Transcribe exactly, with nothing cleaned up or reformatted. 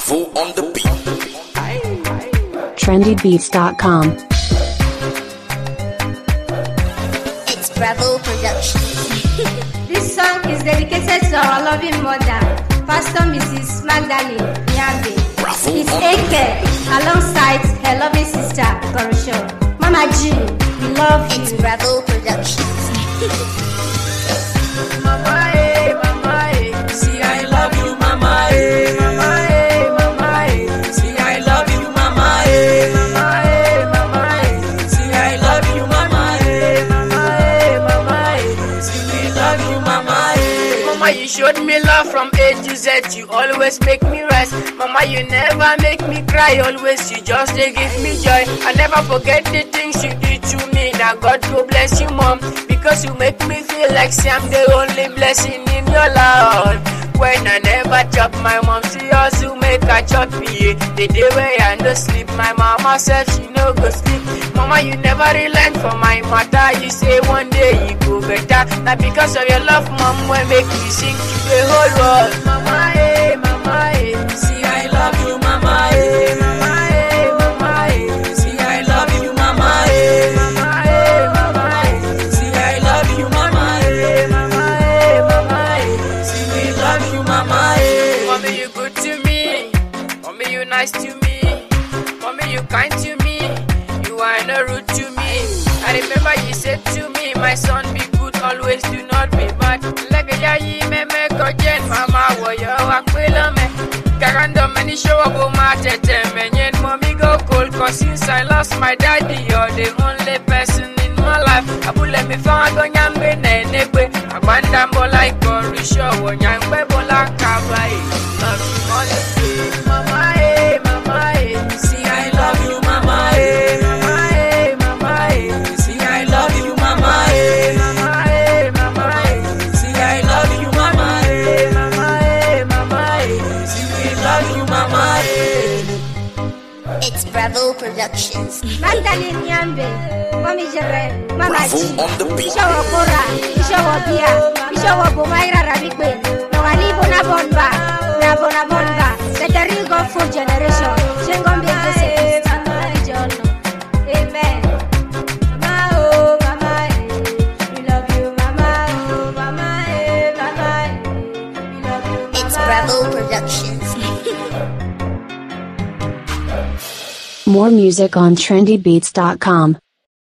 Bravo on the beat. trendy beats dot com. It's Bravo Productions. This song is dedicated to our loving mother, Pastor Missus Magdalene Nyambe. Bravo It's on the Eke alongside her loving sister, Korosho. Mama G, we love It's you. Bravo Productions. Mama, eh, mama, eh. See, I love you, mama, eh. Mama, eh, mama, eh. See, I love you, mama, eh. Mama, eh, mama, eh. See, I love you, mama, eh. Mama, eh, mama, eh. See, we love you, mama, eh. Mama, you showed me love from A to Z. You always make me rise. Mama, you never make me cry. Always, you just they give me joy. I never forget the things you did to me. Now God go bless you, mom, because you make me feel like say I'm the only blessing in your life. When I never chop, my mom she also make a chop me. The day where I no sleep, my mama said she no go sleep. Mama, you never relent for my matter. You say one day you go better. Now because of your love, mom, will make me sing to the whole world. Mama, eh, mama, eh. See, I love you, mama, eh. Mama, eh, mama, eh. See, I love you, mama, eh. Mama, eh, mama, eh. See, I love you, mama, eh. Mama, eh, mama, eh. See, we love you, mama, eh. Mommy, you good to me. Mommy, you nice to me. Mommy, you kind to me. You are no rude to me. I remember you said to me, my son, be good, always do not be bad. Like a yayi me me kojen, mama, wo yo akwela me. Garando many show up on my tete, men mommy go cold, cause since I lost my daddy, you're the only person in my life. Abule me fa go nyambe nenekwe. Agbanda mbola ikori show, wo nyambe bola kabai. Love you all the way. Mama, eh, mama, eh. See, I love you, mama, eh. Mama, eh, mama, eh. See, I love you, mama, eh. Mama, eh, mama, eh. See, I love you, mama, eh. Mama, eh, mama, eh. See, we love you, mama, eh. It's Bravo Productions. Magdalene Nyambe, Mami Jere, Mama Bravo G. on the beat. Ishawo Kora, Ishawo Bia, Ishawo Bumaira Rabikwe, Nawali Bona Bonba, Nabona Bonba, the real God full generation. Shengombe Joseph, John. Amen. Mama, oh, mama, eh. We love you, mama, oh, mama, eh, mama, eh. We love you, mama. It's Bravo Productions. More music on trendy beats dot com.